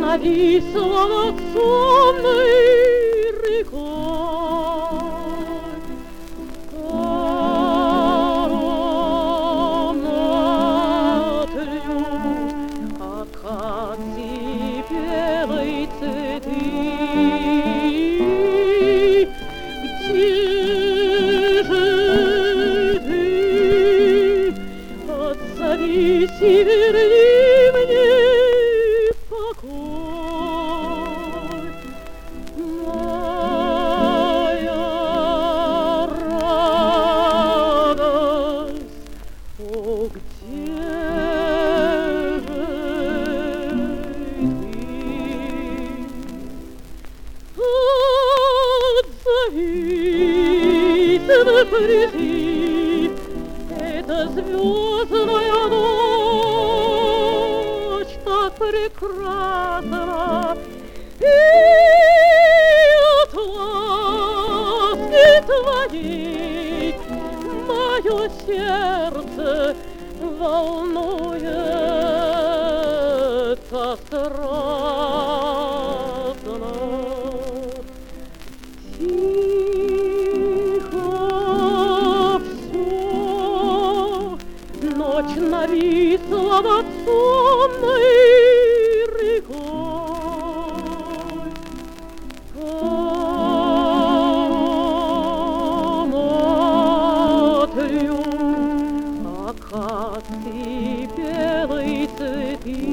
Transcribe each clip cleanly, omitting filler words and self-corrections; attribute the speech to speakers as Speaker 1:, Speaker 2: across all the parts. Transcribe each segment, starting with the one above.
Speaker 1: нависла над сонной рекой. Ароматью акации белой цветы. Где же ты? Отзовись и верни мне покой. Моя радость, о, где же ты? Отзовись, напряги, эта звездная ночь так прекрасна, и от ласки твоей мое сердце волнуется страстно. Тихо все, ночь нависла над сонной рекой. Ароматью акации белой цветы.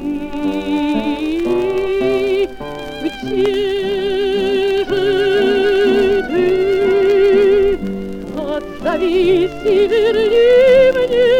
Speaker 1: Где же ты? Отзовись и верни мне